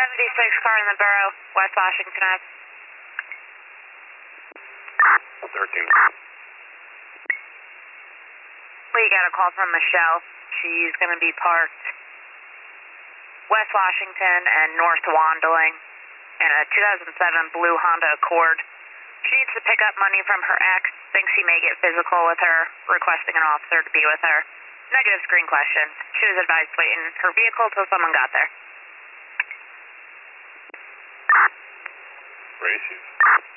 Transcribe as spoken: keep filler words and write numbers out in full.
seventy-six car in the borough, West Washington Ave. thirteen. We got a call from Michelle. She's going to be parked West Washington and North Wandling in a two thousand seven blue Honda Accord. She needs to pick up money from her ex, thinks he may get physical with her, requesting an officer to be with her. Negative screen question. She was advised to wait in her vehicle till someone got there. Races.